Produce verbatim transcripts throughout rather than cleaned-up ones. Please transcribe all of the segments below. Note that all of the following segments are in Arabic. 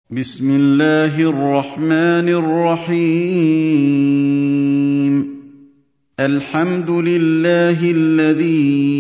بسم الله الرحمن الرحيم. الحمد لله الذي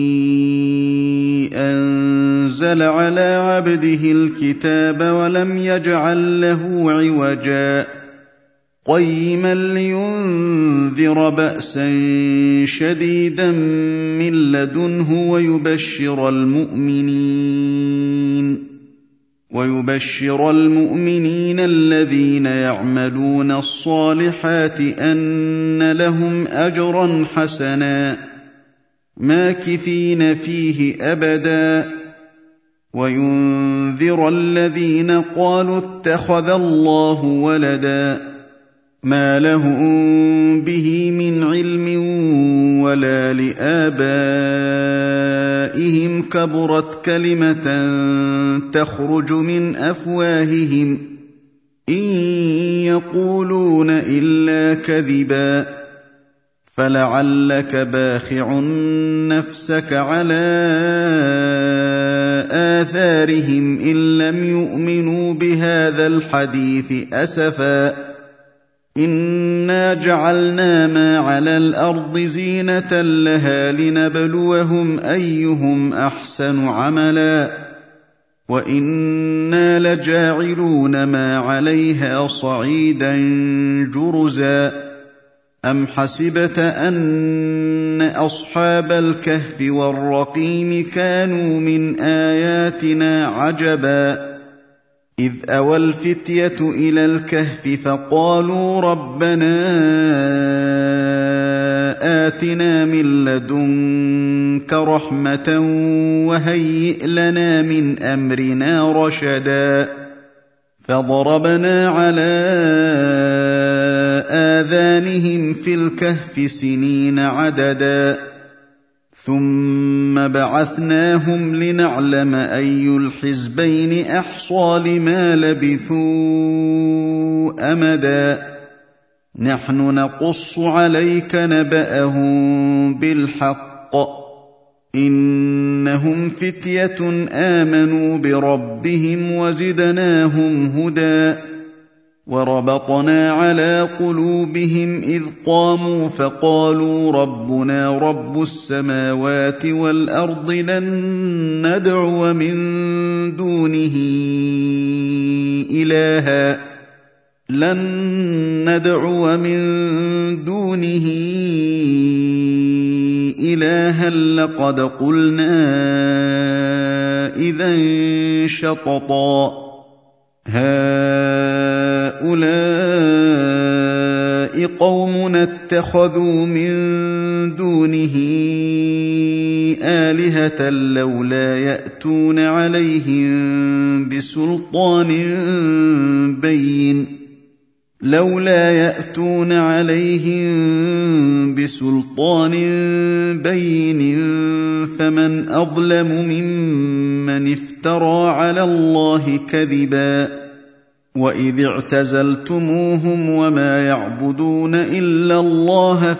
أنزل على عبده الكتاب ولم يجعل له عوجا قيما لينذر بأسا شديدا من لدنه ويبشر المؤمنين ويبشر المؤمنين الذين يعملون الصالحات أن لهم أجرا حسنا ماكثين فيه أبدا وينذر الذين قالوا اتخذ الله ولدا ما لهم به من علم ولا لآبائهم كبرت كلمة تخرج من أفواههم إن يقولون إلا كذبا فلعلك باخع نفسك على آثارهم إن لم يؤمنوا بهذا الحديث أسفا إنا جعلنا ما على الأرض زينة لها لنبلوهم أيهم أحسن عملا وإنا لجاعلون ما عليها صعيدا جرزا أم حسبت أن أصحاب الكهف والرقيم كانوا من آياتنا عجبا إذ أوى الفتية إلى الكهف فقالوا ربنا آتنا من لدنك رحمة وهيئ لنا من أمرنا رشدا فضربنا على آذانهم في الكهف سنين عددا ثم بعثناهم لنعلم أي الحزبين أحصى لما لبثوا أمدا نحن نقص عليك نبأهم بالحق إنهم فتية آمنوا بربهم وزدناهم هدى وربطنا على قلوبهم إذ قاموا فقالوا ربنا رب السماوات والأرض لن ندعو من دونه إلها لن ندعو من دونه إلها لقد قلنا إذا شططا هؤلاء قومنا اتخذوا من دونه آلهة لولا يأتون عليهم بسلطان بين لولا يأتون عليهم بسلطان بين فمن أظلم ممن افترى على الله كذبا وإذ اعتزلتموهم وما يعبدون إلا الله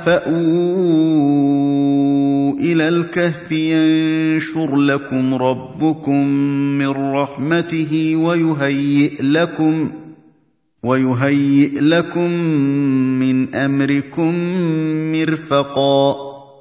فأووا إلى الكهف ينشر لكم ربكم من رحمته ويهيئ لكم ويهيئ لكم من أمركم مرفقا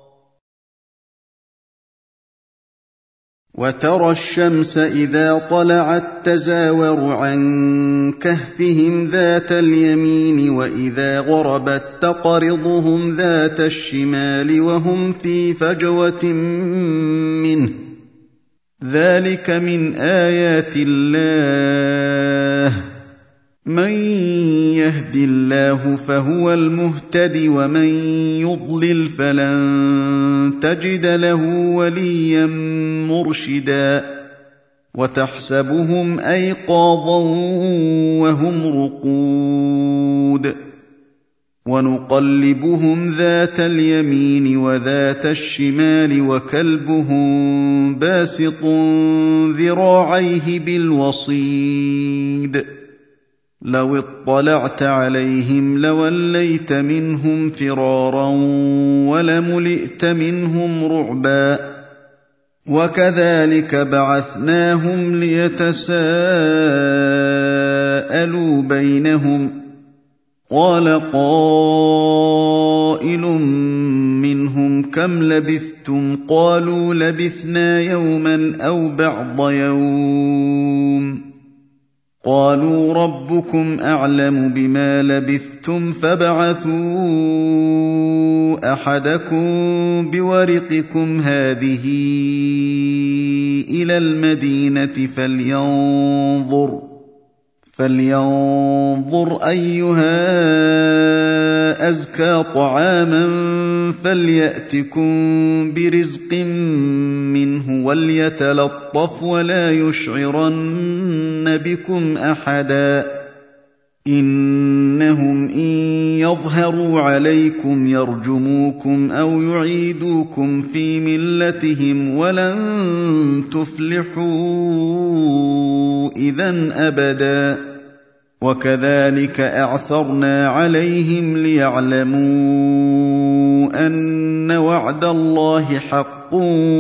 وترى الشمس إذا طلعت تزاور عن كهفهم ذات اليمين وإذا غربت تقرضهم ذات الشمال وهم في فجوة منه ذلك من آيات الله من يهد الله فهو المهتد ومن يضلل فلن تجد له وليا مرشدا وتحسبهم أيقاظا وهم رقود ونقلبهم ذات اليمين وذات الشمال وكلبهم باسط ذراعيه بالوصيد لو اطلعت عليهم لوليت منهم فرارا ولملئت منهم رعبا وكذلك بعثناهم ليتساءلوا تساءلوا بينهم قال قائل منهم كم لبثتم قالوا لبثنا يوما أو بعض يوم قالوا ربكم أعلم بما لبثتم فابعثوا أحدكم بورقكم هذه إلى المدينة فلينظر فلينظر أيها أزكى طعاما فليأتكم برزق منه وليتلطف ولا يشعرن بكم أحدا إنهم إن يظهروا عليكم يرجموكم أو يعيدوكم في ملتهم ولن تفلحوا إذن أبدا وكذلك أعثرنا عليهم ليعلموا أن وعد الله حق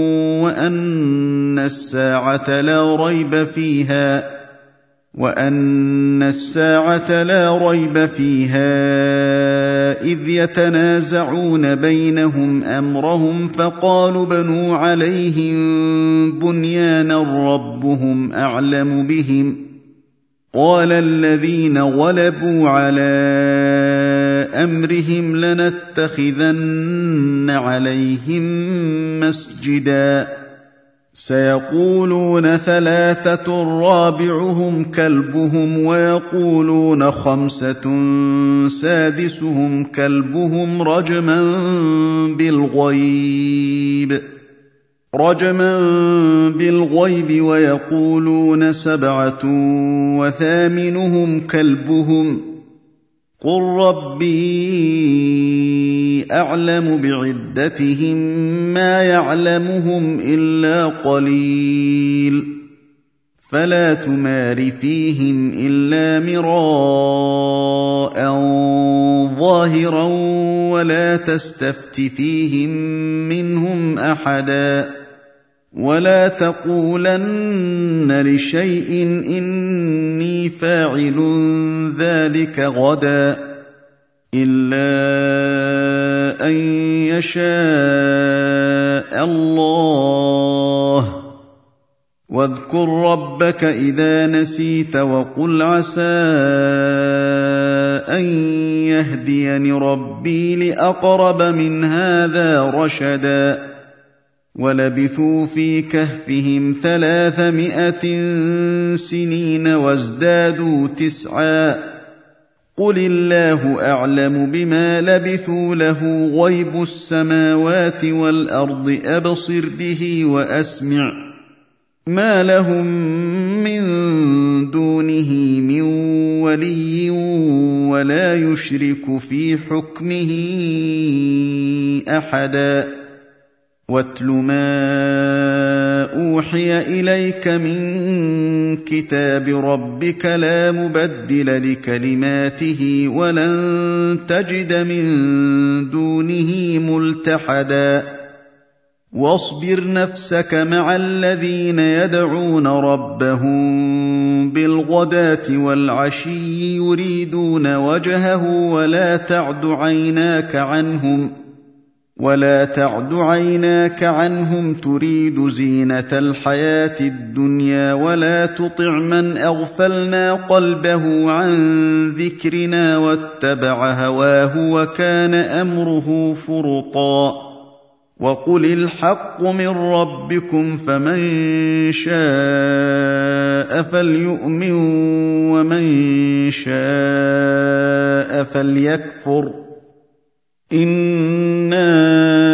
وأن الساعة لا ريب فيها وأن الساعة لا ريب فيها إذ يتنازعون بينهم أمرهم فقالوا بنوا عليهم بنيانا ربهم أعلم بهم قال الذين غلبوا على أمرهم لنتخذن عليهم مسجدا سيقولون ثلاثة رابعهم كلبهم ويقولون خمسة سادسهم كلبهم رجما بالغيب رجما بالغيب ويقولون سبعة وثامنهم كلبهم قل ربي أعلم بعدتهم ما يعلمهم إلا قليل فلا تمار فيهم إلا مراء ظاهرا ولا تستفت فيهم منهم أحدا ولا تقولن لشيء إني فاعل ذلك غدا إلا أن يشاء الله واذكر ربك إذا نسيت وقل عسى أن يهديني ربي لأقرب من هذا رشدا ولبثوا في كهفهم ثلاثمائة سنين وازدادوا تسعا قل الله أعلم بما لبثوا له غيب السماوات والأرض أبصر به وأسمع ما لهم من دونه من ولي ولا يشرك في حكمه أحدا واتل ما أوحي إليك من كتاب ربك لا مبدل لكلماته ولن تجد من دونه ملتحدا واصبر نفسك مع الذين يدعون ربهم بالغداة والعشي يريدون وجهه ولا تعد عيناك عنهم ولا تعد عيناك عنهم تريد زينة الحياة الدنيا ولا تطع من أغفلنا قلبه عن ذكرنا واتبع هواه وكان أمره فرطا وقل الحق من ربكم فمن شاء فليؤمن ومن شاء فليكفر إنا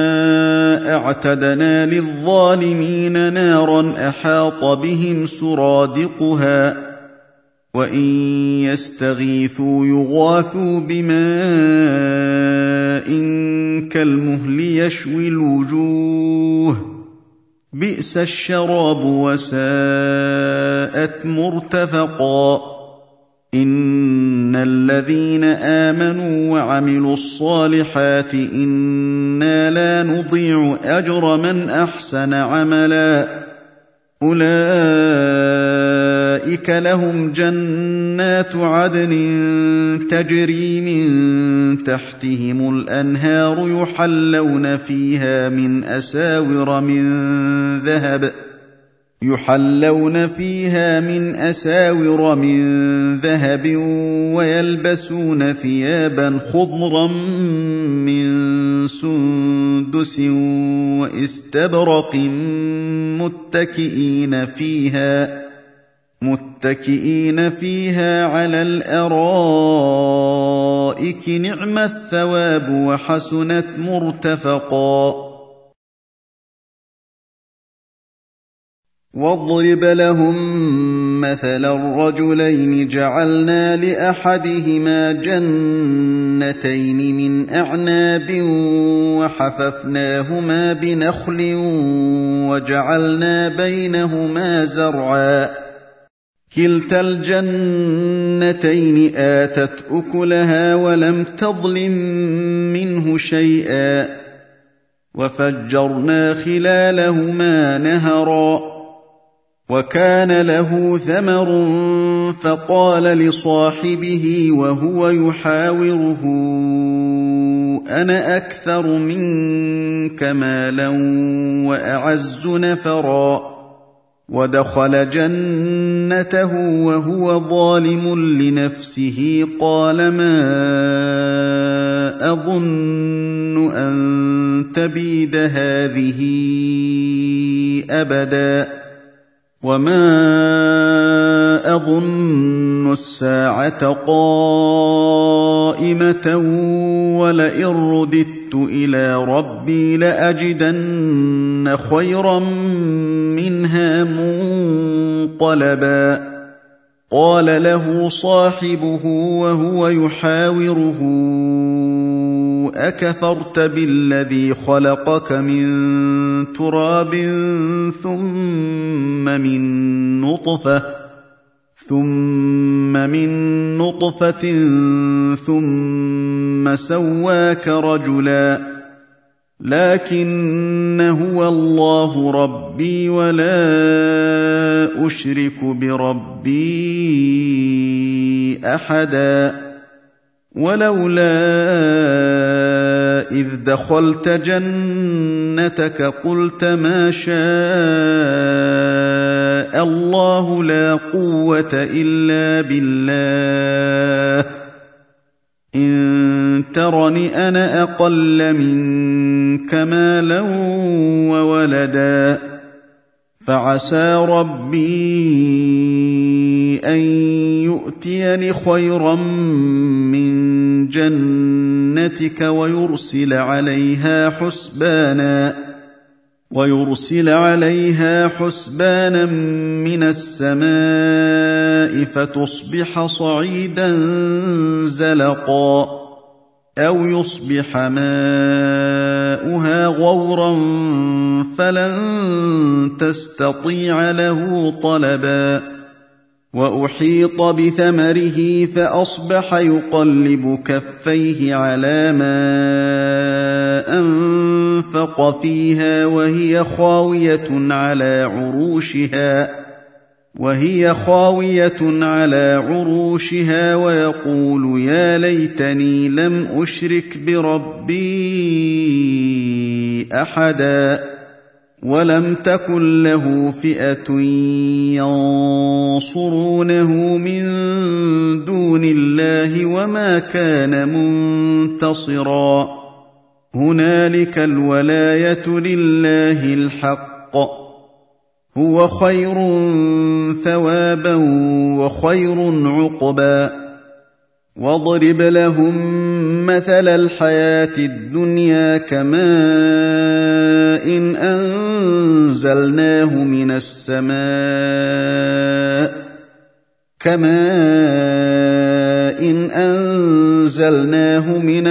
أعتدنا للظالمين نارا أحاط بهم سرادقها وإن يستغيثوا يغاثوا بماء كالمهل يشوي الوجوه بئس الشراب وساءت مرتفقا إن الذين آمنوا وعملوا الصالحات إنا لا نضيع أجر من أحسن عملا أولئك لهم جنات جَنَّاتُ عَدْنٍ تَجْرِي مِن تَحْتِهِمُ الْأَنْهَارُ يُحَلَّوْنَ فِيهَا مِنْ أَسَاوِرَ مِن ذَهَبٍ يحلون فيها من أساور من ذهب ويلبسون ثيابا خضرا من سندس وإستبرق متكئين فيها متكئين فيها على الأرائك نعم الثواب وحسنت مرتفقا واضرب لهم مثلا الرجلين جعلنا لأحدهما جنتين من أعناب وحففناهما بنخل وجعلنا بينهما زرعا كلتا الجنتين آتت أكلها ولم تظلم منه شيئا وفجرنا خلالهما نهرا وكان له ثمر فقال لصاحبه وهو يحاوره أنا أكثر منك مالا وأعز نفرا ودخل جنته وهو ظالم لنفسه قال ما أظن أن تبيد هذه أبدا وما أظن الساعة قائمة ولئن رددت إلى ربي لأجدن خيرا منها منقلبا قال له صاحبه وهو يحاوره أكفرت بالذي خلقك من تراب ثم من نطفة ثم من نطفة ثم سواك رجلا لكن هو الله ربي ولا أشرك بربي أحدا ولولا إذ دخلت جنتك قلت ما شاء الله لا قوة إلا بالله إن ترني أنا أقل منك مالا وولدا فعسى ربي أن يؤتيني خيرا من جنتك ويرسل عليها حسبانا ويرسل عليها حسبانا من السماء فتصبح صعيدا زلقا أو يصبح ماؤها غورا فلن تستطيع له طلبا وأحيط بثمره فأصبح يقلب كفيه على ما أنفق فيها وهي خاوية على عروشها وهي خاوية على عروشها ويقول يا ليتني لم أشرك بربي أحدا ولم تكن له فئة ينصرونه من دون الله وما كان منتصرا هنالك الولاية لله الحق هو خير ثوابا وخير عقبا واضرب لهم مثل الحياة الدنيا كماء إن أنزلناه من السماء كماء إن أنزلناه من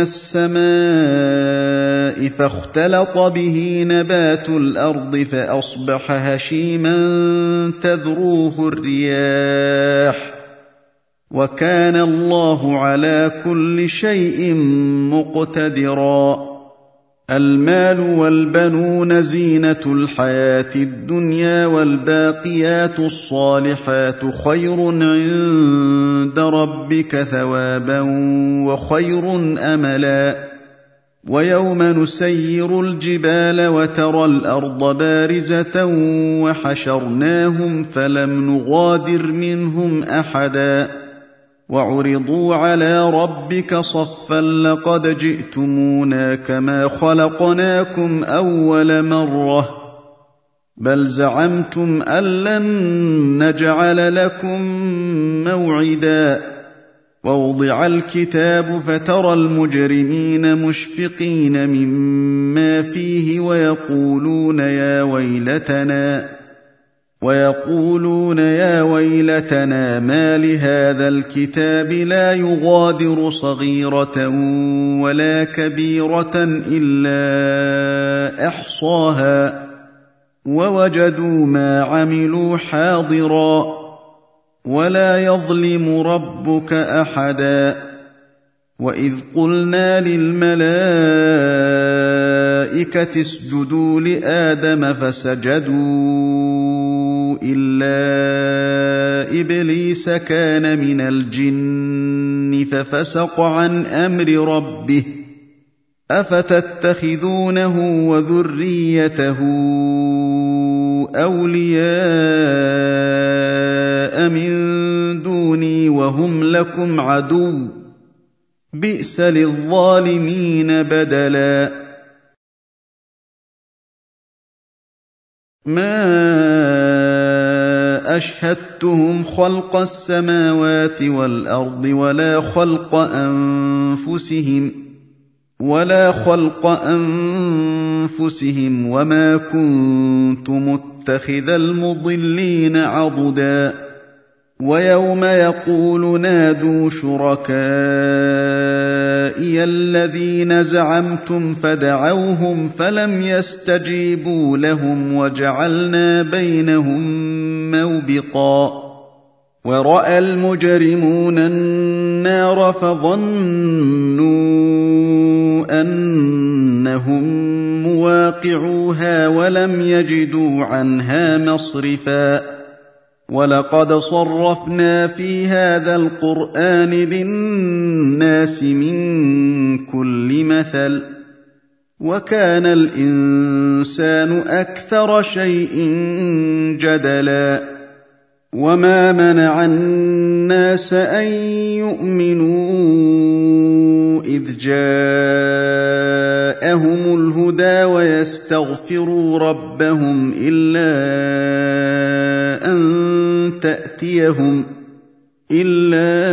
السماء فاختلط به نبات الأرض فأصبح هشيما تذروه الرياح وكان الله على كل شيء مقتدرا المال والبنون زينة الحياة الدنيا والباقيات الصالحات خير عند ربك ثوابا وخير أملا ويوم نسير الجبال وترى الأرض بارزة وحشرناهم فلم نغادر منهم أحدا وعرضوا على ربك صفا لقد جئتمونا كما خلقناكم أول مرة بل زعمتم أن لن نجعل لكم موعدا ووضع الكتاب فترى المجرمين مشفقين مما فيه ويقولون يا ويلتنا ويقولون يا ويلتنا ما لهذا الكتاب لا يغادر صغيرة ولا كبيرة إلا أحصاها ووجدوا ما عملوا حاضرا ولا يظلم ربك أحدا وإذ قلنا للملائكة اسجدوا لآدم فسجدوا إلا إبليس كان من الجن ففسق عن أمر ربه أفتتخذونه وذريته أولياء من دوني وهم لكم عدو بئس للظالمين بدلا ما أشهدتهم خلق السماوات والأرض ولا خلق أنفسهم ولا خلق أنفسهم وما كنت متخذ المضلين عضدا ويوم يقول نادوا شركائي الذين زعمتم فدعوهم فلم يستجيبوا لهم وجعلنا بينهم موبقا ورأى المجرمون النار فظنوا أنهم مواقعوها ولم يجدوا عنها مصرفا ولقد صرفنا في هذا القرآن للناس من كل مثل وكان الإنسان أكثر شيء جدلا وما منع الناس أن يؤمنوا إذ جاءهم الهدى ويستغفروا ربهم إلا أن تأتيهم إلا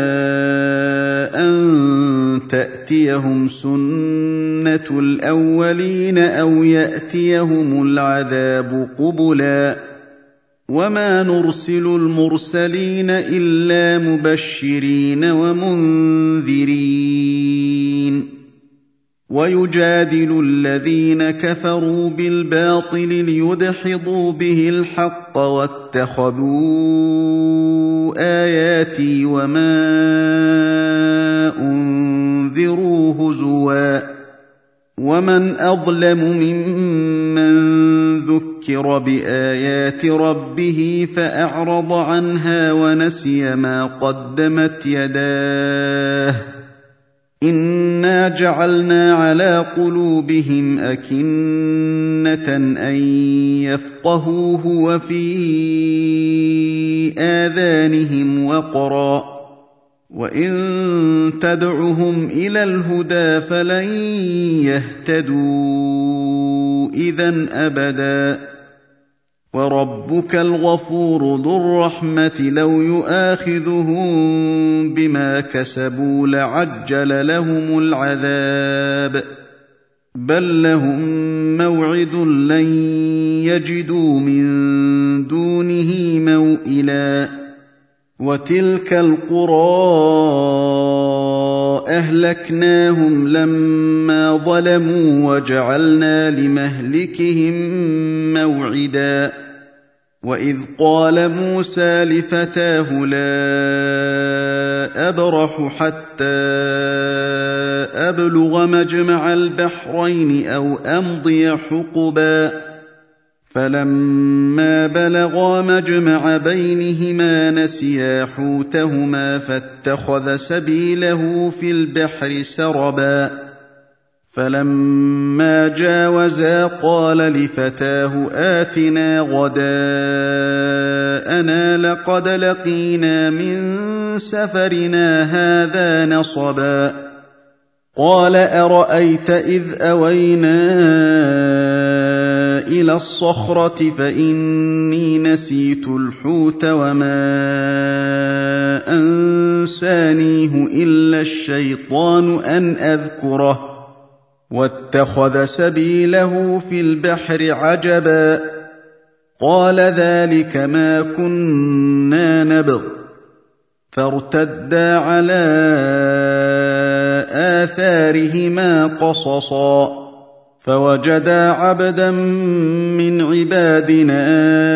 أن تأتيهم سنة الأولين أو يأتيهم العذاب قبلا وما نرسل المرسلين إلا مبشرين ومنذرين ويجادل الذين كفروا بالباطل ليدحضوا به الحق واتخذوا آياتي وما أنذروا هزوا ومن أظلم ممن ذكر بآيات ربه فأعرض عنها ونسي ما قدمت يداه إنا جعلنا على قلوبهم أكنة أن يفقهوه وفي آذانهم وقرا وإن تدعهم إلى الهدى فلن يهتدوا إذن أبدا وربك الغفور ذو الرحمة لو يؤاخذهم بما كسبوا لعجل لهم العذاب بل لهم موعد لن يجدوا من دونه موئلا وتلك القرى أهلكناهم لما ظلموا وجعلنا لمهلكهم موعدا وإذ قال موسى لفتاه لا أبرح حتى أبلغ مجمع البحرين أو أمضي حقبا فلما بلغا مجمع بينهما نسيا حوتهما فاتخذ سبيله في البحر سربا فلما جاوزا قال لفتاه آتنا غداءنا لقد لقينا من سفرنا هذا نصبا قال أرأيت إذ أوينا إلى الصخرة فإني نسيت الحوت وما أنسانيه إلا الشيطان أن أذكره واتخذ سبيله في البحر عجبا قال ذلك ما كنا نبغ فارتدا على آثارهما قصصا فوجدا عبدا من عبادنا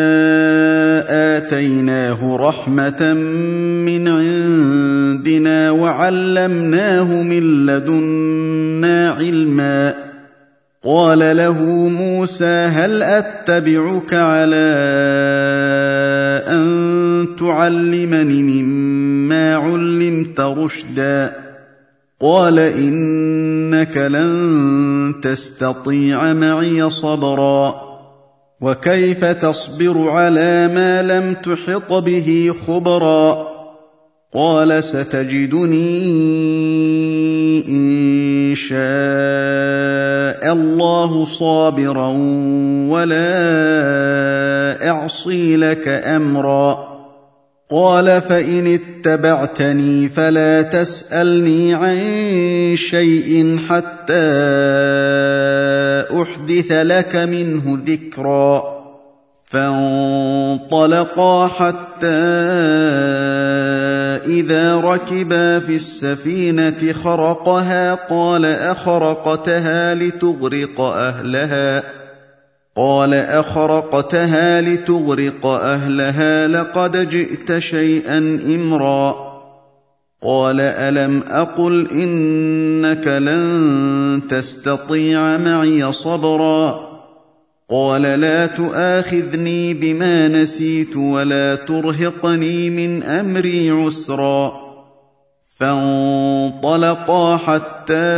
آتيناه رحمة من عندنا وعلمناه من لدنا علما قال له موسى هل أتبعك على أن تعلمني مما علمت رشدا قال إنك لن تستطيع معي صبرا وكيف تصبر على ما لم تحط به خبرا قال ستجدني إن شاء الله صابرا ولا أعصي لك أمرا قال فإن اتبعتني فلا تسألني عن شيء حتى أحدث لك منه ذكرا فانطلقا حتى إذا ركبا في السفينة خرقها قال أخرقتها لتغرق أهلها قال أخرقتها لتغرق أهلها لقد جئت شيئا إمرا قال ألم أقل إنك لن تستطيع معي صبرا قال لا تؤاخذني بما نسيت ولا ترهقني من أمري عسرا فانطلقا حتى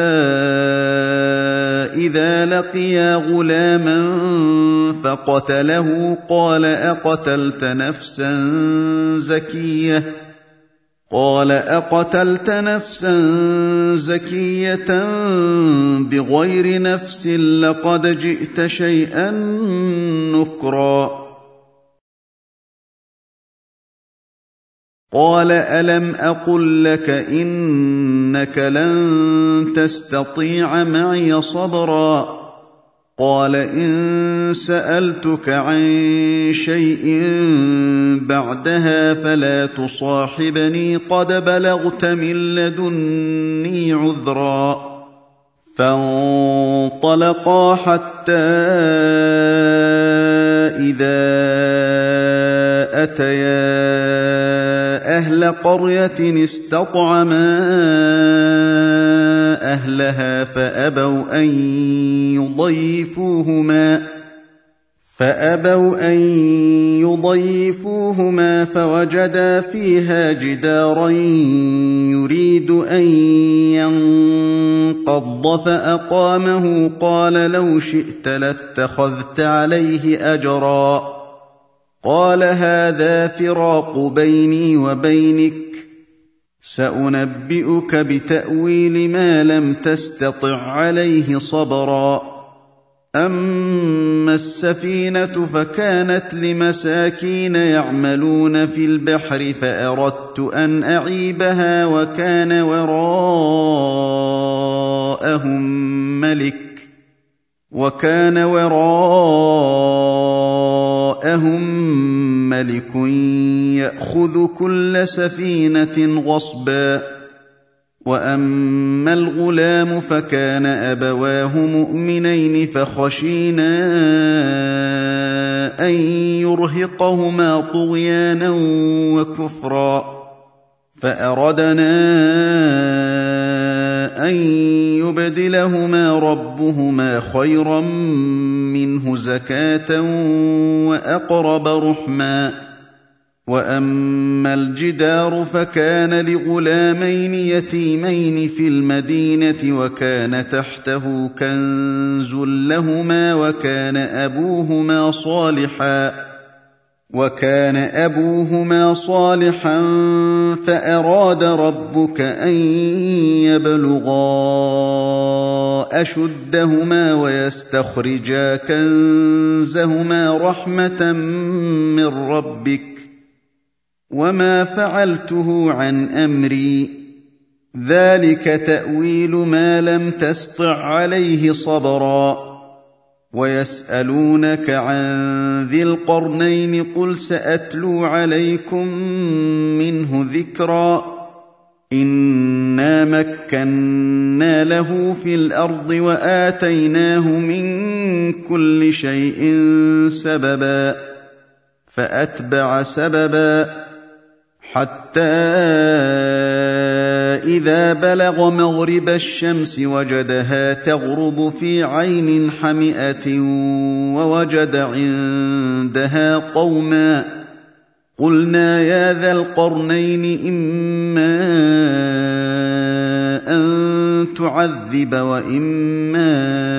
إذا لقيا غلاما فقتله قال أقتلت نفسا زكية قال أقتلت نفسا زكية بغير نفس لقد جئت شيئا نكرا قال ألم أقل لك إنك لن تستطيع معي صبرا قال إن سألتك عن شيء بعدها فلا تصاحبني قد بلغت من لدني عذرا فانطلقا حتى إذا أتيا أهل قرية استطعما أهلها فأبوا أن يضيفوهما فأبوا أن يضيفوهما فوجدا فيها جدارا يريد أن ينقض فأقامه قال لو شئت لاتخذت عليه أجرا قال هذا فراق بيني وبينك سأنبئك بتأويل ما لم تستطع عليه صبرا أما السفينة فكانت لمساكين يعملون في البحر فأردت أن أعيبها وكان وراءهم ملك وكان وراءهم ملك يأخذ كل سفينة غصبا وأما الغلام فكان أبواه مؤمنين فخشينا أن يرهقهما طغيانا وكفرا فأردنا أن ليبدلهما ربهما خيرا منه زكاة وأقرب رحما. وأما الجدار فكان لغلامين يتيمين في المدينة وكان تحته كنز لهما وكان أبوهما صالحا وكان أبوهما صالحا فأراد ربك أن يبلغا أشدهما ويستخرجا كنزهما رحمة من ربك وما فعلته عن أمري ذلك تأويل ما لم تسطع عليه صبرا. ويسألونك عن ذي القرنين قل سأتلو عليكم منه ذكرا. إنا مكنا له في الأرض وآتيناه من كل شيء سببا فأتبع سببا حتى إذا بلغ مغرب الشمس وجدها تغرب في عين حمئة ووجد عندها قوما قلنا يا ذا القرنين إما أن تعذب وإما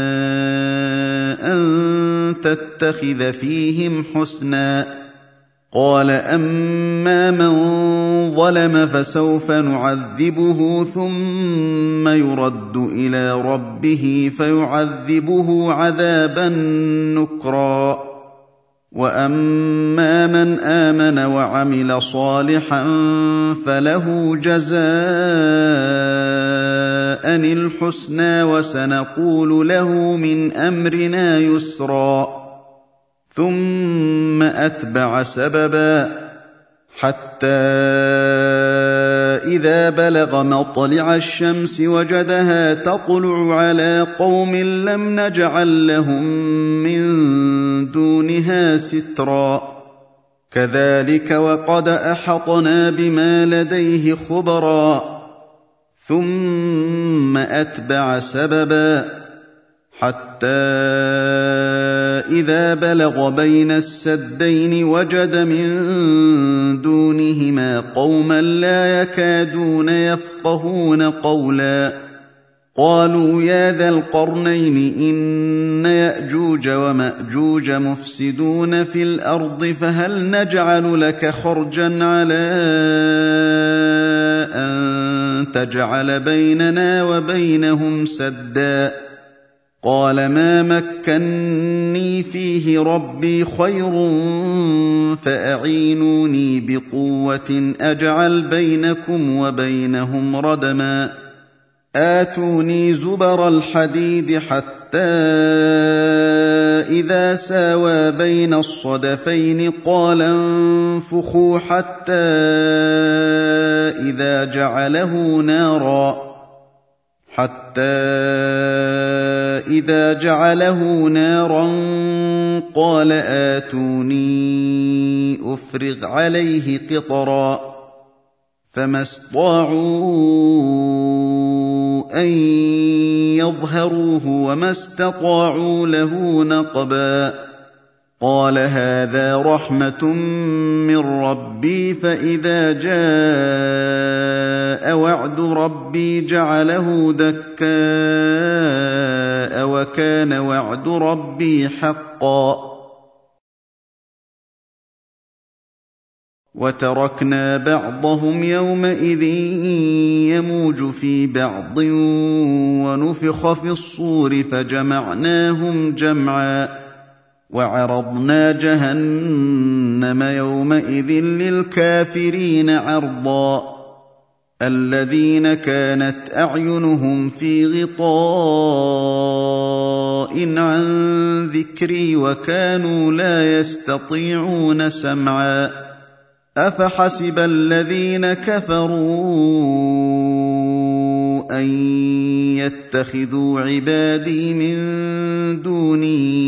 أن تتخذ فيهم حسنا. قال أما من ظلم فسوف نعذبه ثم يرد إلى ربه فيعذبه عذابا نكرا. وأما من آمن وعمل صالحا فله جزاء الحسنى وسنقول له من أمرنا يسرا. ثم أتبع سببا حتى إذا بلغ مطلع الشمس وجدها تطلع على قوم لم نجعل لهم من دونها سترا. كذلك وقد أحطنا بما لديه خبرا. ثم أتبع سببا حتى إذا بلغ بين السدين وجد من دونهما قوما لا يكادون يفقهون قولا. قالوا يا ذا القرنين إن يأجوج ومأجوج مفسدون في الأرض فهل نجعل لك خرجا على أن تجعل بيننا وبينهم سدا. قال ما مكني فيه ربي خير فأعينوني بقوة أجعل بينكم وبينهم ردما. آتوني زبر الحديد حتى إذا ساوى بين الصدفين قال انفخوا حتى إذا جعله نارا حتى إذا جعله نارا قال آتوني أفرغ عليه قطرا. فما استطاعوا أن يظهروه وما استطاعوا له نقبا. قال هذا رحمة من ربي فإذا جاء وعد ربي جعله دكاء وكان وعد ربي حقا. وتركنا بعضهم يومئذ يموج في بعض ونفخ في الصور فجمعناهم جمعا. وعرضنا جهنم يومئذ للكافرين عرضا. الذين كانت أعينهم في غطاء عن ذكري وكانوا لا يستطيعون سمعا. أفحسب الذين كفروا أن يتخذوا عبادي من دوني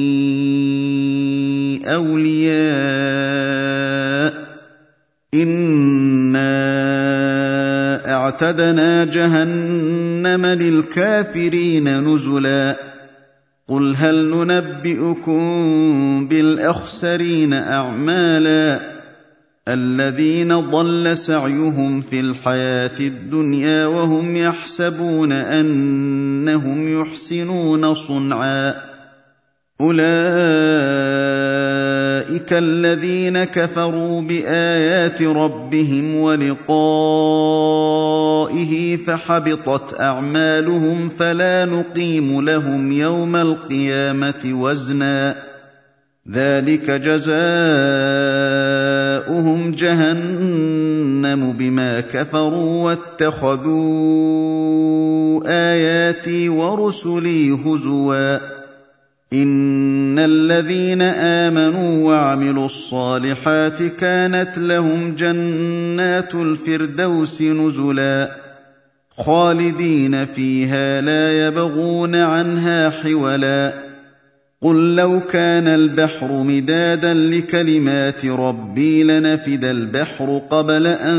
أولياء إنا أعتدنا جهنم للكافرين نزلا قل هل ننبئكم بالأخسرين أعمالا الذين ضل سعيهم في الحياة الدنيا وهم يحسبون أنهم يحسنون صنعا أولئك الذين كفروا بآيات ربهم ولقائه فحبطت أعمالهم فلا نقيم لهم يوم القيامة وزنا ذلك جزاؤهم جهنم بما كفروا واتخذوا آياتي ورسلي هزوا إن الذين آمنوا وعملوا الصالحات كانت لهم جنات الفردوس نزلا خالدين فيها لا يبغون عنها حولا قل لو كان البحر مدادا لكلمات ربي لنفد البحر قبل أن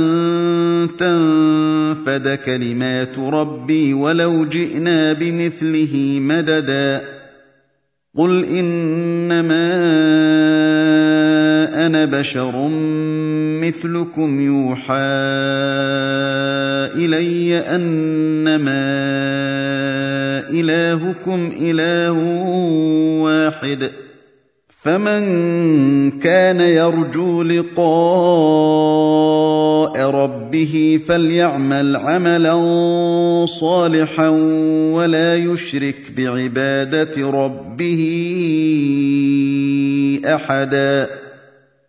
تنفد كلمات ربي ولو جئنا بمثله مددا قل إنما أنا بشر مثلكم يوحى إلي أنما إلهكم إله واحد فمن كان يرجو لقاء ربه فليعمل عملا صالحا ولا يشرك بعبادة ربه أحدا